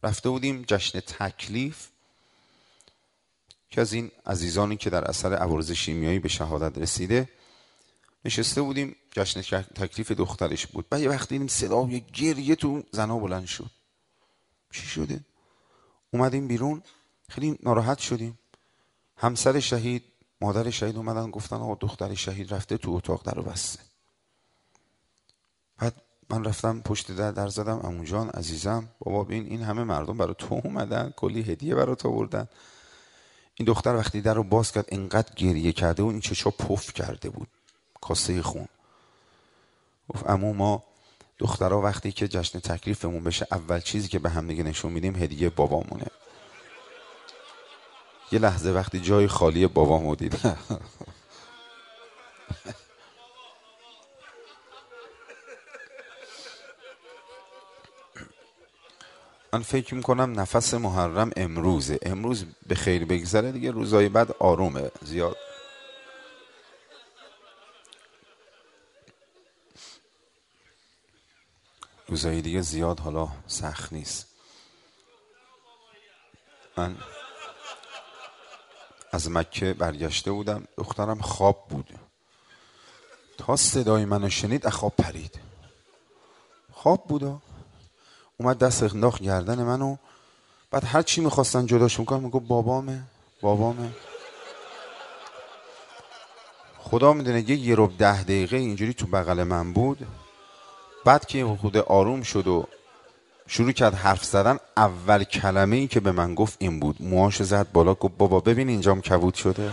رفته بودیم جشن تکلیف که از این عزیزانی که در اثر عوارض شیمیایی به شهادت رسیده، نشسته بودیم. جشن تکلیف دخترش بود. بعد یه وقت دیدیم صدای گریه تو زنا بلند شد. چی شده؟ اومدیم بیرون، خیلی ناراحت شدیم. همسر شهید، مادر شهید اومدن گفتن آقا دختر شهید رفته تو اتاق درو بسته. بعد من رفتم پشت در زدم، عمو جان عزیزم بابا ببین این همه مردم برای تو اومدن، کلی هدیه برای تو آوردن. این دختر وقتی در رو باز کرد انقدر گریه کرده و این چشا پف کرده بود، کاسه خون. گفت عمو ما دخترها وقتی که جشن تکلیفمون بشه اول چیزی که به هم دیگه نشون میدیم هدیه بابامونه. یه لحظه وقتی جای خالی بابامو دیدم من فکر میکنم نفس محرم امروزه. امروز به خیر بگذره دیگه، روزای بعد آرومه زیاد. روزای دیگه زیاد حالا سخت نیست. من از مکه برگشته بودم، دخترم خواب بود. تا صدای منو شنید از خواب پرید. خواب بود، اومد دست انداخت گردن منو. بعد هر چی میخواستن جداش میکنم میگفت بابامه بابامه. خدا میدونه یه ربع 10 دقیقه اینجوری تو بغل من بود. بعد که خود آروم شد و شروع کرد حرف زدن، اول کلمه ای که به من گفت این بود. موهاش زد بالا گفت بابا ببین اینجام کبود شده.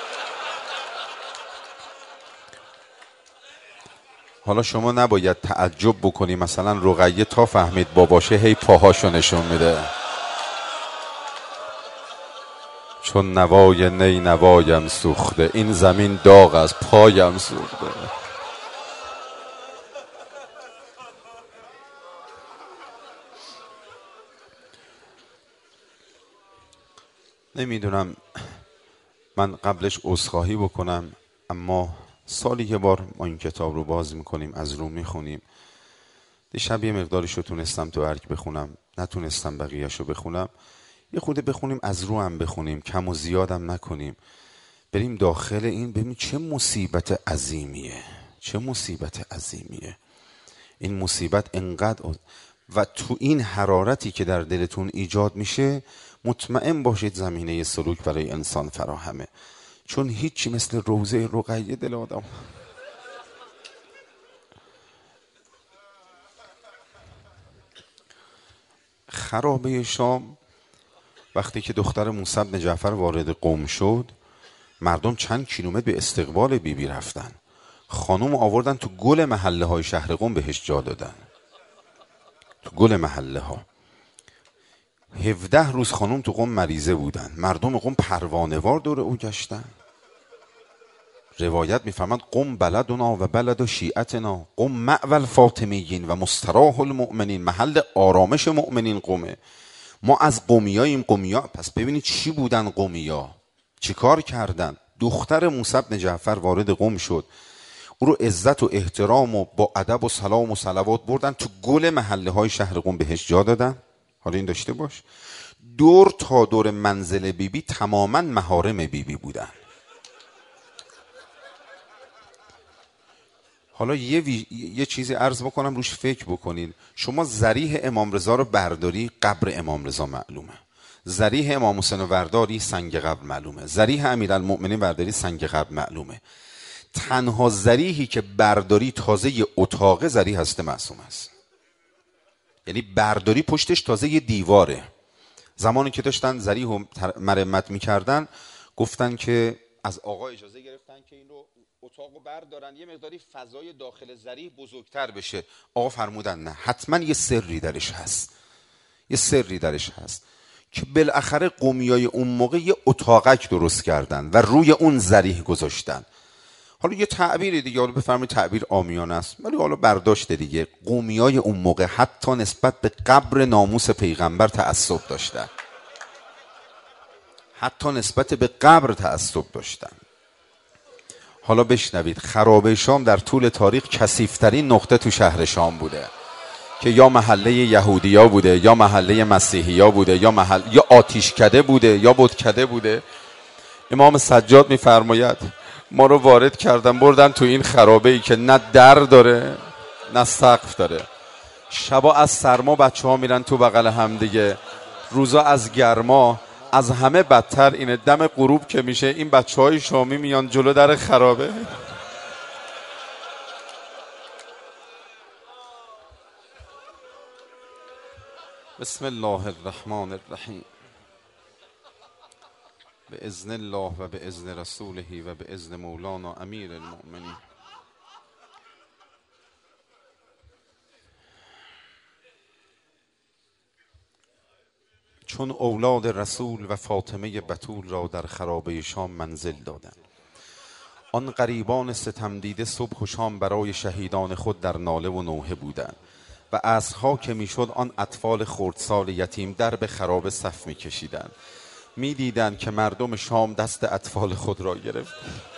حالا شما نباید تعجب بکنی مثلا رقیه تا فهمید باباشه هی پاهاشو نشون میده، چون نوای نی نوایم سوخته، این زمین داغ از پایم سوخته. نمیدونم من قبلش عذرخواهی بکنم، اما سالی یه بار ما این کتاب رو باز میکنیم، از رو میخونیم. دیشب یه مقدارش رو تونستم تو ارک بخونم، نتونستم بقیهش رو بخونم. یه خورده بخونیم، از رو هم بخونیم، کم و زیادم نکنیم، بریم داخل این ببینیم چه مصیبت عظیمیه، چه مصیبت عظیمیه. این مصیبت انقدر و تو این حرارتی که در دلتون ایجاد میشه مطمئن باشید زمینه سلوک برای انسان فراهمه، چون هیچی مثل روضه رقیه دل آدم. خرابه شام وقتی که دختر موسی بن جعفر وارد قم شد، مردم چند کیلومتر به استقبال بیبی رفتن. خانوم آوردن تو گل محله های شهر قم بهش جا دادن، تو گل محله ها. 17 روز خانوم تو قم مریضه بودن، مردم قم پروانه‌وار دور او گشتن. روایت میفرماد قم بلدنا و بلد شیعتنا، قم مأوى الفاطمیین و مستراح المؤمنین، محل آرامش مؤمنین قمه. ما از قمیاییم. قمیا پس ببینید چی بودن قمیا، چی کار کردن. دختر موسی بن جعفر وارد قم شد، او رو عزت و احترام و با ادب و سلام و صلوات بردن تو گل محله های شهر قم بهش جا دادن. حالا این داشته باش، دور تا دور منزل بیبی تماما محارم بیبی بودن. حالا یه چیزی عرض بکنم روش فکر بکنید. شما ضریح امام رضا رو برداری، قبر امام رضا معلومه. ضریح امام حسین رو برداری، سنگ قبر معلومه. ضریح امیرالمؤمنین برداری، سنگ قبر معلومه. تنها ضریحی که برداری تازه یه اتاقه ضریح هست معصوم است. یعنی برداری پشتش تازه یه دیواره. زمانی که داشتن ضریح رو مرمت میکردن گفتن که از آقا اجازه گرفتن که این رو اتاقو بردارن یه مقداری فضای داخل ضریح بزرگتر بشه. آقا فرمودن نه، حتما یه سری درش هست، یه سری درش هست که بالاخره قومیای اون موقع یه اتاقک درست کردن و روی اون ضریح گذاشتن. حالا یه تعبیر دیگه، حالا بفرمایید تعبیر عامیانه است ولی حالا برداشت دیگه، قومیای اون موقع حتی نسبت به قبر ناموس پیغمبر تعصب داشتن، حتی نسبت به قبر تعصب داشتن. حالا بشنوید، خرابه شام در طول تاریخ کثیف‌ترین نقطه تو شهر شام بوده. که یا محله یهودیا بوده یا محله مسیحیا بوده یا آتیشکده بوده یا بتکده بوده. امام سجاد میفرماید ما رو وارد کردن بردن تو این خرابه ای که نه در داره نه سقف داره. شبا از سرما بچه ها میرن تو بغل هم دیگه، روزا از گرما. از همه بدتر اینه دم غروب که میشه این بچه های شامی میان جلو در خرابه. بسم الله الرحمن الرحیم. به اذن الله و به اذن رسوله و به اذن مولانا امیر المؤمنین. چون اولاد رسول و فاطمه بتول را در خرابه شام منزل دادند، آن غریبان ستم دیده صبح و شام برای شهیدان خود در ناله و نوحه بودند و عصرها که میشد آن اطفال خردسال یتیم در به خرابه صف میکشیدند. میدیدند که مردم شام دست اطفال خود را گرفت،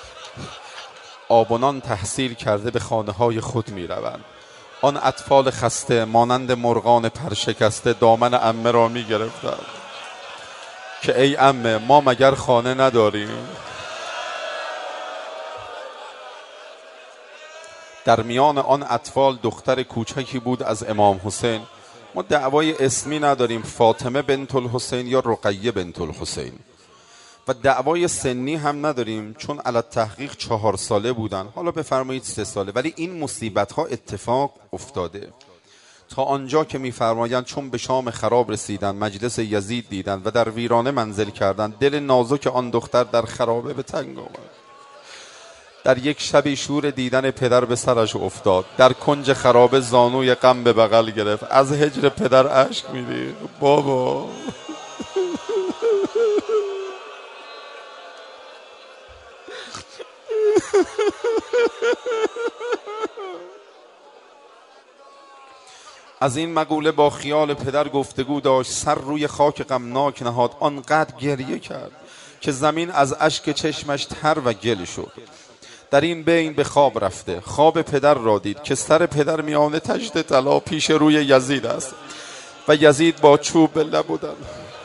آب و نان تحصیل کرده به خانه های خود میروند. آن اطفال خسته مانند مرغان پرشکسته دامن عمه را میگرفتند که ای عمه ما مگر خانه نداریم؟ در میان آن اطفال دختر کوچکی بود از امام حسین. ما دعوای اسمی نداریم، فاطمه بنت الحسین یا رقیه بنت الحسین، و دعوای سنی هم نداریم چون علی تحقیق 4 ساله بودن، حالا بفرمایید 3 ساله. ولی این مصیبت ها اتفاق افتاده تا آنجا که میفرمایند چون به شام خراب رسیدن مجلس یزید دیدند و در ویرانه منزل کردند، دل نازک آن دختر در خرابه به تنگ آمد. در یک شبی شور دیدن پدر به سرش افتاد، در کنج خرابه زانوی غم به بغل گرفت، از هجر پدر اشک می‌ریخت. بابا از این مقوله با خیال پدر گفتگو داشت، سر روی خاک غمناک نهاد، آنقدر گریه کرد که زمین از اشک چشمش تر و گل شد. در این بین به خواب رفته، خواب پدر را دید که سر پدر میان تشت طلا پیش روی یزید است و یزید با چوب به لب بودند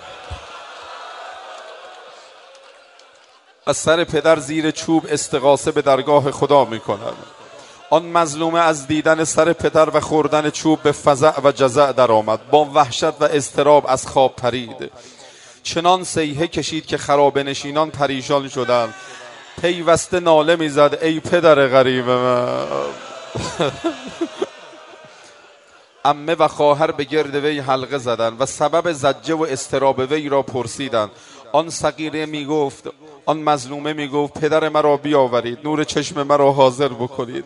و سر پدر زیر چوب استغاثه به درگاه خدا می کند. آن مظلومه از دیدن سر پدر و خوردن چوب به فزع و جزع در آمد، با وحشت و اضطراب از خواب پرید، چنان صیحه کشید که خرابه نشینان پریشان شدند. پیوسته ناله میزد ای پدر غریب من. عمه و خواهر به گرد وی حلقه زدند و سبب زجه و اضطراب وی را پرسیدند. آن صغیره میگفت، آن مظلومه میگفت پدر مرا بیاورید، نور چشم مرا حاضر بکنید.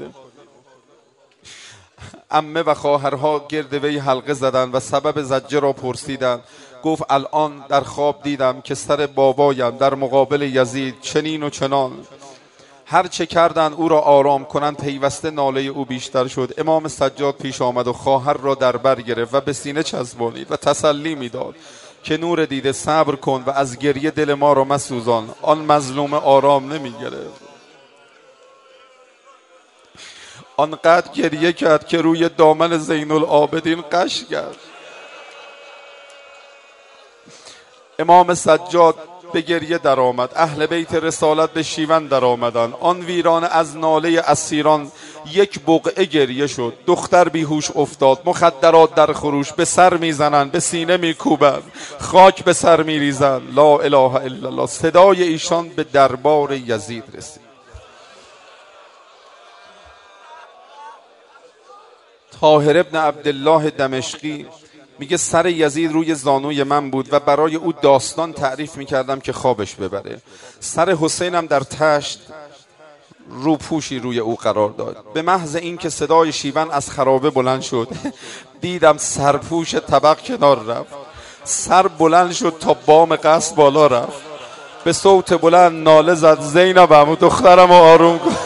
عمه و خواهرها گرد وی حلقه زدند و سبب زجه را پرسیدند. گفت الان در خواب دیدم که سر بابایم در مقابل یزید چنین و چنان. هر چه کردند او را آرام کنند پیوسته ناله او بیشتر شد. امام سجاد پیش آمد و خواهر را در بر گرفت و به سینه چسبانید و تسلی میداد که نور دیده صبر کن و از گریه دل ما را مسوزان. آن مظلوم آرام نمی گرفت، آنقدر گریه کرد که روی دامن زین العابدین غش کرد. امام سجاد به گریه در آمد، اهل بیت رسالت به شیون در آمدند. آن ویرانه از ناله اسیران یک بقعه گریه شد. دختر بیهوش افتاد، مخدرات در خروش، به سر میزنند، به سینه میکوبند، خاک به سر میریزند. لا اله الا الله. صدای ایشان به دربار یزید رسید. طاهر ابن عبدالله دمشقی میگه سر یزید روی زانوی من بود و برای او داستان تعریف میکردم که خوابش ببره. سر حسینم در تشت روپوشی روی او قرار داد. به محض اینکه صدای شیون از خرابه بلند شد دیدم سرپوش طبق کنار رفت، سر بلند شد تا بام قصر بالا رفت، به صوت بلند ناله زد زینبم دخترم آروم کن.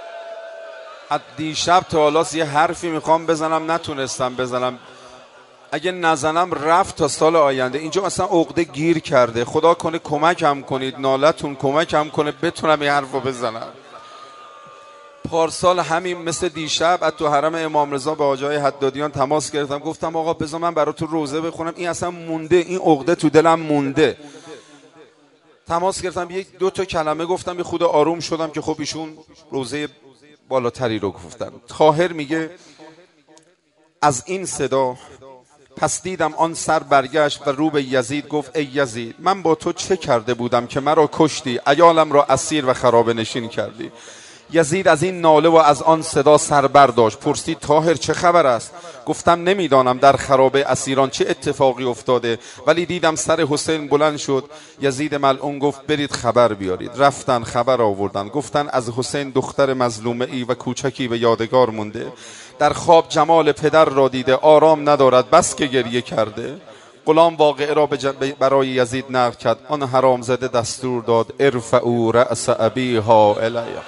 دیشب تا حالا یه حرفی میخوام بزنم نتونستم بزنم. اگه نزنم رفت تا سال آینده. اینجا مثلا عقده گیر کرده، خدا کنه کمکم کنید، نالتون کمکم کنه بتونم این حرفو بزنم. پارسال همین مثل دیشب از تو حرم امام رضا به آقای حدادیان تماس گرفتم، گفتم آقا بذار من براتون روزه بخونم، این اصلا مونده، این عقده تو دلم مونده. تماس گرفتم، یک دو تا کلمه گفتم، یه خود آروم شدم که خب ایشون روزه بالاتری رو گفتن. طاهر میگه از این صدا پس دیدم آن سر برگشت و رو به یزید گفت ای یزید، من با تو چه کرده بودم که مرا کشتی، عیالم را اسیر و خرابه نشین کردی. یزید از این ناله و از آن صدا سر برداشت، پرسید طاهر چه خبر است؟ گفتم نمیدانم در خرابه اسیران چه اتفاقی افتاده، ولی دیدم سر حسین بلند شد. یزید ملعون گفت برید خبر بیارید. رفتن خبر آوردن، گفتن از حسین دختر مظلومه ای و کوچکی به یادگار مونده. در خواب جمال پدر را دیده، آرام ندارد بس که گریه کرده. غلام واقعه را برای یزید نقل کرد. آن حرامزاده دستور داد ارفعوا رأس ابیها الیه.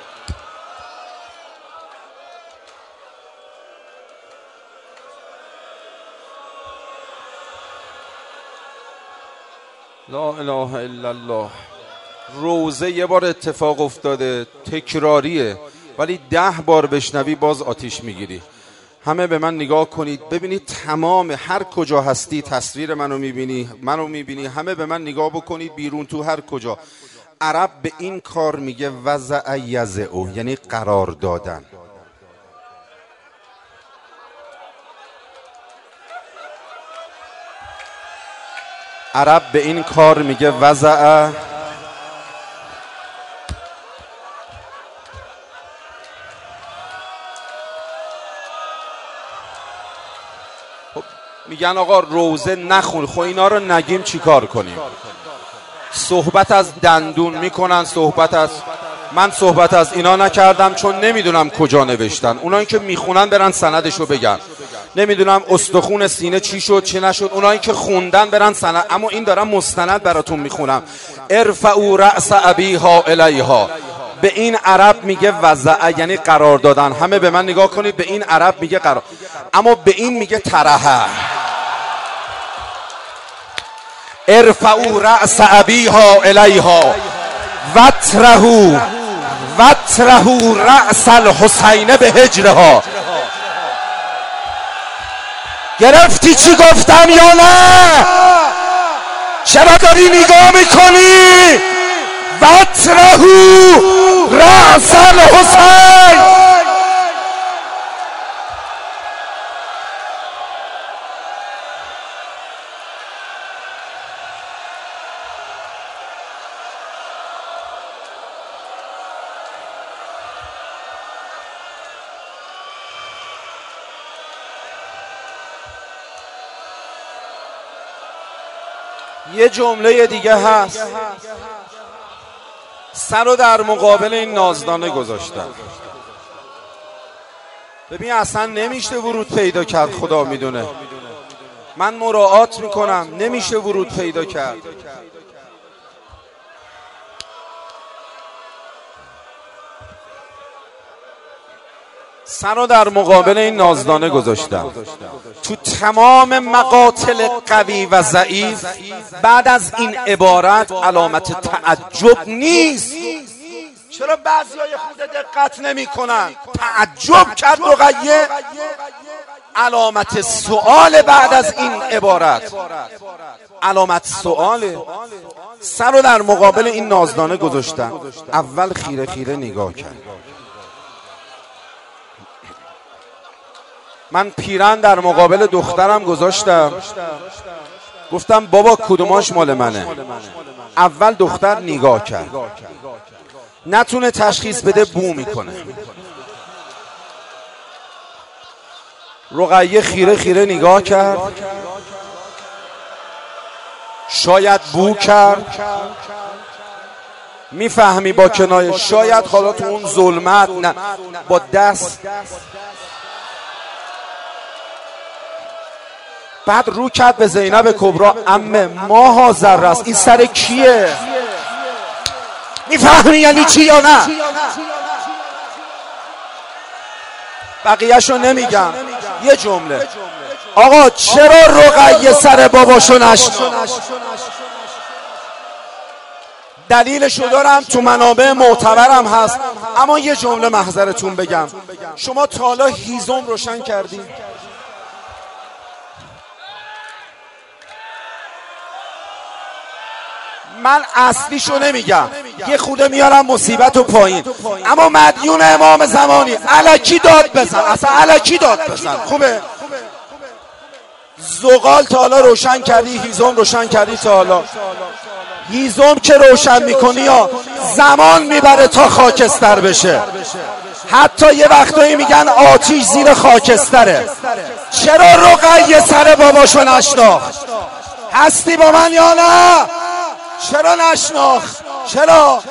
لا اله الا الله. روزه یه بار اتفاق افتاده، تکراریه، ولی 10 بار بشنوی باز آتیش میگیری. همه به من نگاه کنید، ببینید تمام هر کجا هستی تصویر منو میبینی، همه به من نگاه بکنید بیرون تو هر کجا. عرب به این کار میگه وضع یضع، یعنی قرار دادن. عرب به این کار میگه وضع. میگن آقا روزه نخون، خب اینا رو نگیم چیکار کنیم؟ صحبت از دندون میکنن، من صحبت از اینا نکردم چون نمیدونم کجا نوشتن. اونایی که میخونن برن سندشو بگن. نمیدونم استخون سینه چی شد چی نشد، اونایی که خوندن برن سند. اما این دارم مستند براتون میخونم. ارفعوا رأس ابیها الیها. به این عرب میگه وضع، یعنی قرار دادن. همه به من نگاه کنید، به این عرب میگه قرار، اما به این میگه طرحه. ارفعوا رأس ابیها الیها وطرحوا رأس الحسین به هجرها. گرفتی چی گفتم یا نه؟ چرا داری نگاه میکنی؟ وطرحوا رأس الحسین. یه جمله دیگه هست، سر رو در مقابل این نازدانه گذاشتم. ببین اصلا نمیشه ورود پیدا کرد، خدا میدونه، من مراعات میکنم، نمیشه ورود پیدا کرد. سر رو در مقابل این نازدانه گذاشتم. تو تمام مقاتل قوی و ضعیف بعد از این عبارت علامت تعجب نیست. چرا بعضیای خود دقت نمی کنن؟ تعجب کرد رقیه. علامت سؤال بعد از این عبارت، علامت سؤاله. سر رو در مقابل این نازدانه گذاشتم. اول خیره خیره نگاه کرد. من پیرن در مقابل دخترم گذاشتم، گفتم بابا کدوماش مال منه؟ اول دختر نگاه کرد، نتونه تشخیص بده، بو میکنه. رقیه خیره خیره نگاه کرد، شاید بو کرد، میفهمی با کنایه، شاید حالا تو اون ظلمت نه با دست. بعد رو کرد به زینب کبرا، عمه ما حاضر است، این سر کیه؟ میفهمی یعنی چی یا نه؟ بقیه‌شو نمیگم، یه جمله آقا چرا رقیه سر باباشو نشناخت؟ دلیلشو دارم، تو منابع معتبرم هست، اما یه جمله محضرتون بگم. شما تا حالا هیزم روشن کردی؟ من اصلیشو نمیگم، یه خوده میارم مصیبت و پایین، اما مدیون امام زمانی الکی داد بزن، اصلا الکی داد بزن. خوبه؟ زغال تا حالا روشن کردی؟ هیزم روشن کردی تا حالا؟ هیزم که روشن میکنی یا زمان میبره تا خاکستر بشه. حتی یه وقتایی میگن آتیش زیر خاکستره. چرا رقیه سر باباشو نشناخت؟ هستی با من یا نه؟ چرا نشناخت؟ چرا؟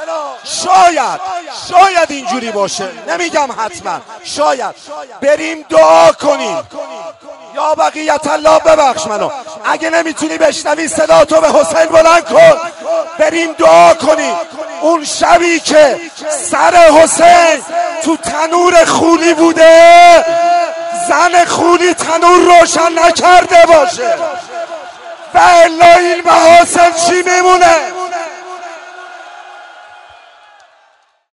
شاید اینجوری باشه، نمیگم حتما، شاید. بریم دعا کنیم. یا بقیت الله، ببخش منو، اگه نمیتونی بشنوی صدا تو به حسین بلند کن. بریم دعا کنیم اون شبی که سر حسین تو تنور خولی بوده، زن خولی تنور روشن نکرده باشه و الا این محاسن